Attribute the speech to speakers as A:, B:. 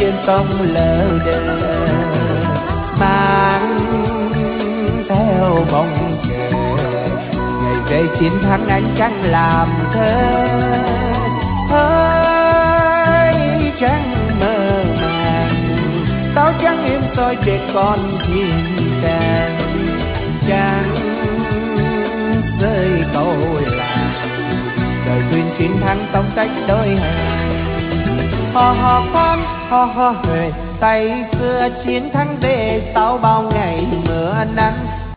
A: trên sông lờ đờ, mang theo bóng chờ ngày về chiến thắng anh chẳng làm thơ. Hỡi trăng mơ màng, tao chẳng im tôi trẻ con thiên đàng, chẳng rơi câu làng đời tuyên chiến thắng tông cách đôi hàng. Hò hò con hò hò huề tay xưa chiến thắng để sau bao ngày mưa nắng.